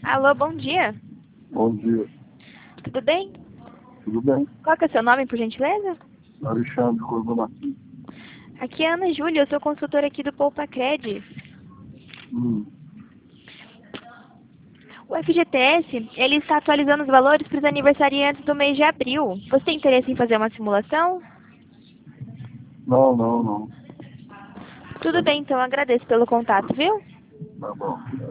Alô, bom dia. Bom dia. Tudo bem? Tudo bem? Qual que é o seu nome, por gentileza? Alexandre Corvo Martins. Aqui é a Ana Júlia, eu sou consultora aqui do Poupa Cred. Hum. O FGTS, ele está atualizando os valores para os aniversariantes do mês de abril. Você tem interesse em fazer uma simulação? Não. Tudo bem, então, agradeço pelo contato, viu? Tá bom.